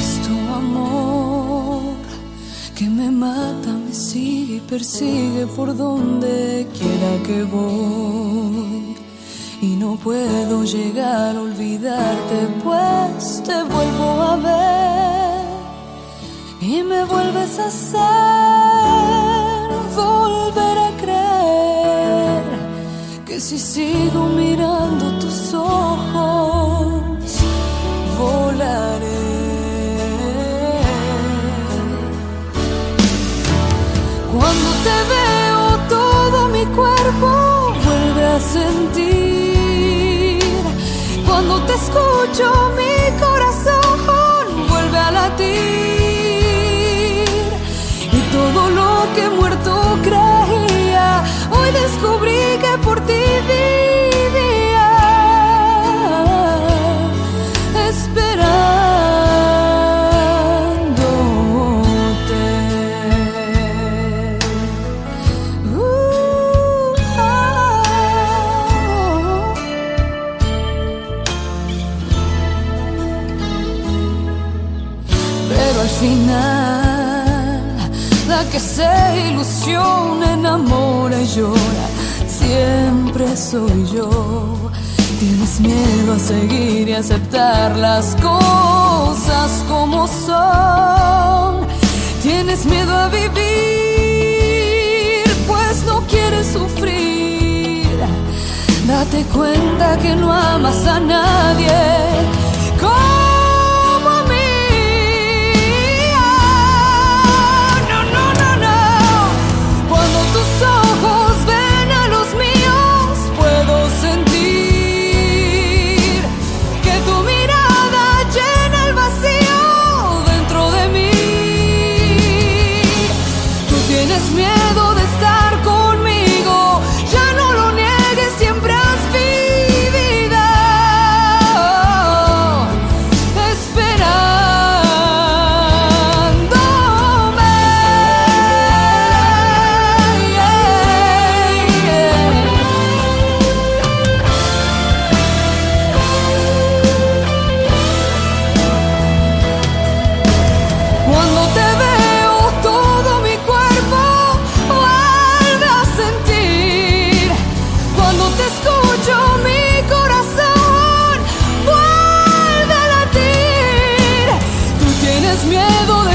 tu amor que me mata, me sigue y persigue por donde quiera que voy. Y no puedo llegar a olvidarte, pues te vuelvo a ver y me vuelves a hacer volver a creer que si sigo mirando tus ojos volaré. Cuando te veo todo mi cuerpo vuelve a sentir. Cuando te escucho mi corazón vuelve a latir. Y todo lo que muerto creía, hoy descubrí que por ti vivía, esperándote. Pero al final, la que se ilusiona, enamora y llora, siempre soy yo. Tienes miedo a seguir y aceptar las cosas como son. Tienes miedo a vivir, pues no quieres sufrir. Date cuenta que no amas a nadie como a mí. Cuando tus ojos ven a los míos, puedo sentir que tu mirada llena el vacío dentro de mí. Tú tienes miedo de estar conmigo, ya no lo niegues, siempre has vivido esperándome. Cuando te veo todo mi cuerpo vuelve a sentir. Cuando te escucho mi corazón vuelve a latir. Tú tienes miedo de